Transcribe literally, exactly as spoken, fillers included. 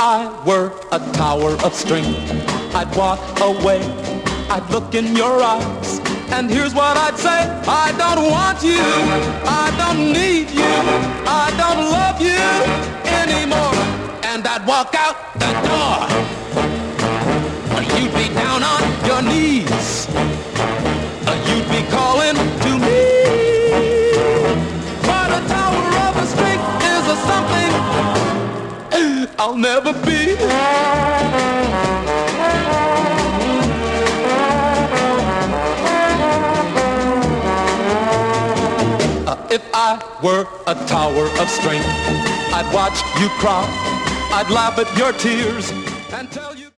I were a tower of strength, I'd walk away, I'd look in your eyes, and here's what I'd say: I don't want you, I don't need you, I don't love you anymore. And I'd walk out the door, you'd be down on your knees, you'd be calling to me. But a tower of a strength is a something I'll never be. Uh, if I were a tower of strength, I'd watch you cry, I'd laugh at your tears and tell